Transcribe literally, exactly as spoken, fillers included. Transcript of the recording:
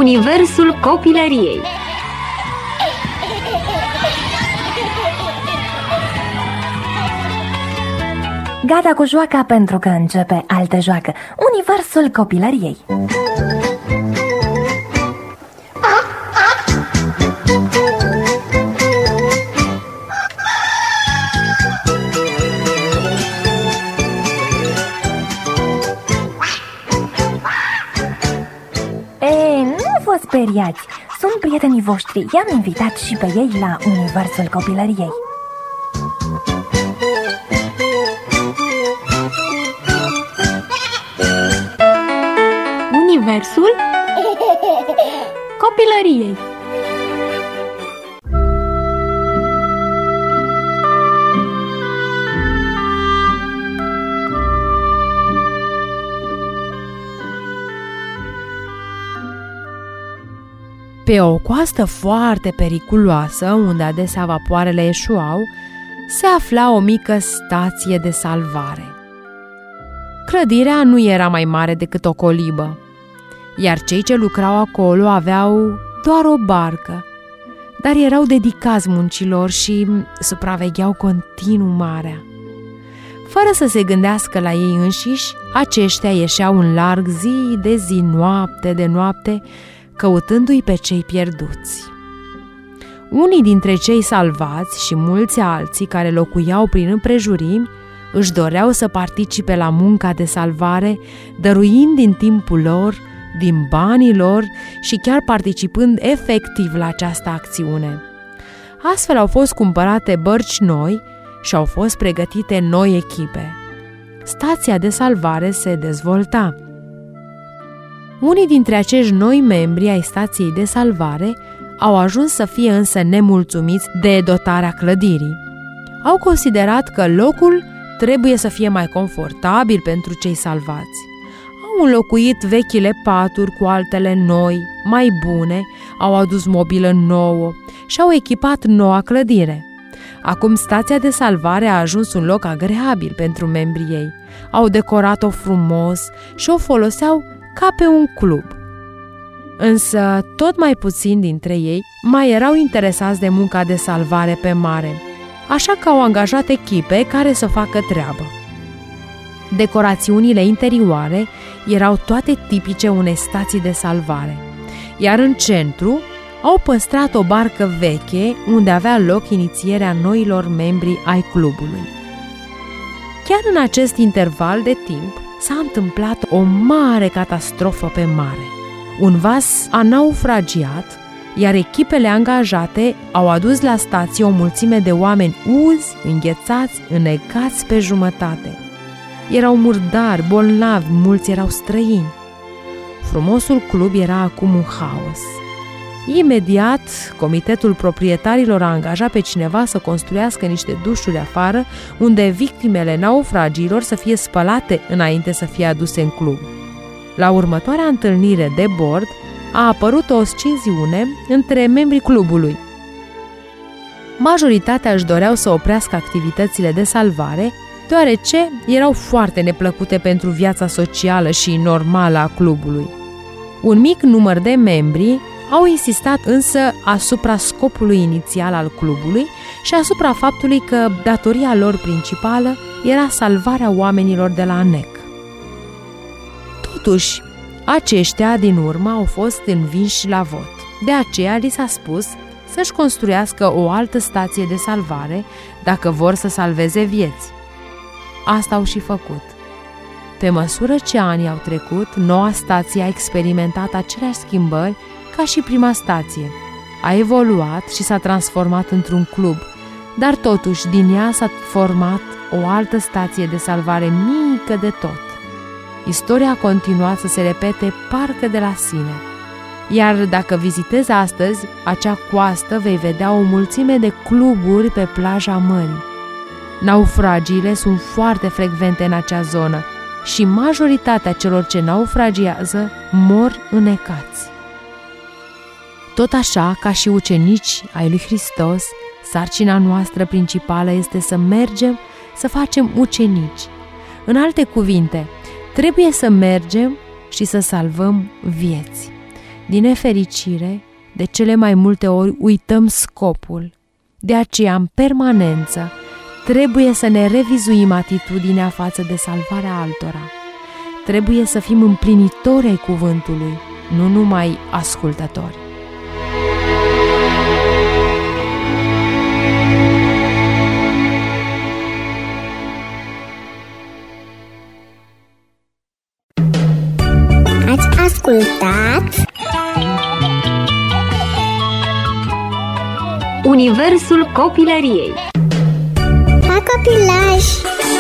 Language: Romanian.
Universul copilăriei. Gata cu joaca pentru că începe altă joacă, Universul copilăriei. E, nu vă speriați, sunt prietenii voștri, i-am invitat și pe ei la Universul copilăriei. Universul copilăriei. Pe o coastă foarte periculoasă, unde adesea vapoarele eșuau, se afla o mică stație de salvare. Clădirea nu era mai mare decât o colibă, iar cei ce lucrau acolo aveau doar o barcă, dar erau dedicați muncilor și supravegheau continuu marea. Fără să se gândească la ei înșiși, aceștia ieșeau în larg zi de zi, noapte de noapte, căutându-i pe cei pierduți. Unii dintre cei salvați și mulți alții care locuiau prin împrejurimi își doreau să participe la munca de salvare, dăruind din timpul lor, din banii lor și chiar participând efectiv la această acțiune. Astfel au fost cumpărate bărci noi și au fost pregătite noi echipe. Stația de salvare se dezvolta. Unii dintre acești noi membri ai stației de salvare au ajuns să fie însă nemulțumiți de dotarea clădirii. Au considerat că locul trebuie să fie mai confortabil pentru cei salvați. Au înlocuit vechile paturi cu altele noi, mai bune, au adus mobilă nouă și au echipat noua clădire. Acum stația de salvare a ajuns un loc agreabil pentru membrii ei. Au decorat-o frumos și o foloseau ca pe un club. Însă tot mai puțini dintre ei mai erau interesați de munca de salvare pe mare, așa că au angajat echipe care să facă treabă. Decorațiunile interioare erau toate tipice unei stații de salvare, iar în centru au păstrat o barcă veche unde avea loc inițierea noilor membri ai clubului. Chiar în acest interval de timp s-a întâmplat o mare catastrofă pe mare. Un vas a naufragiat, iar echipele angajate au adus la stație o mulțime de oameni uzi, înghețați, înnecați pe jumătate. Erau murdari, bolnavi, mulți erau străini. Frumosul club era acum un haos. Imediat, comitetul proprietarilor a angajat pe cineva să construiască niște dușuri afară, unde victimele naufragiilor să fie spălate înainte să fie aduse în club. La următoarea întâlnire de bord a apărut o sciziune între membrii clubului. Majoritatea își doreau să oprească activitățile de salvare, deoarece erau foarte neplăcute pentru viața socială și normală a clubului. Un mic număr de membri au insistat însă asupra scopului inițial al clubului și asupra faptului că datoria lor principală era salvarea oamenilor de la nec. Totuși, aceștia din urmă au fost învinși la vot. De aceea li s-a spus să-și construiască o altă stație de salvare dacă vor să salveze vieți. Asta au și făcut. Pe măsură ce anii au trecut, noua stație a experimentat aceleași schimbări ca și prima stație. A evoluat și s-a transformat într-un club, dar totuși din ea s-a format o altă stație de salvare mică de tot. Istoria a continuat să se repete parcă de la sine. Iar dacă vizitezi astăzi acea coastă, vei vedea o mulțime de cluburi pe plaja mării. Naufragiile sunt foarte frecvente în acea zonă și majoritatea celor ce naufragiază mor înnecați. Tot așa, ca și ucenici ai lui Hristos, sarcina noastră principală este să mergem să facem ucenici. În alte cuvinte, trebuie să mergem și să salvăm vieți. Din nefericire, de cele mai multe ori uităm scopul. De aceea, în permanență, trebuie să ne revizuim atitudinea față de salvarea altora. Trebuie să fim împlinitori ai cuvântului, nu numai ascultători. Ați ascultat Universul copilăriei. La copilaj!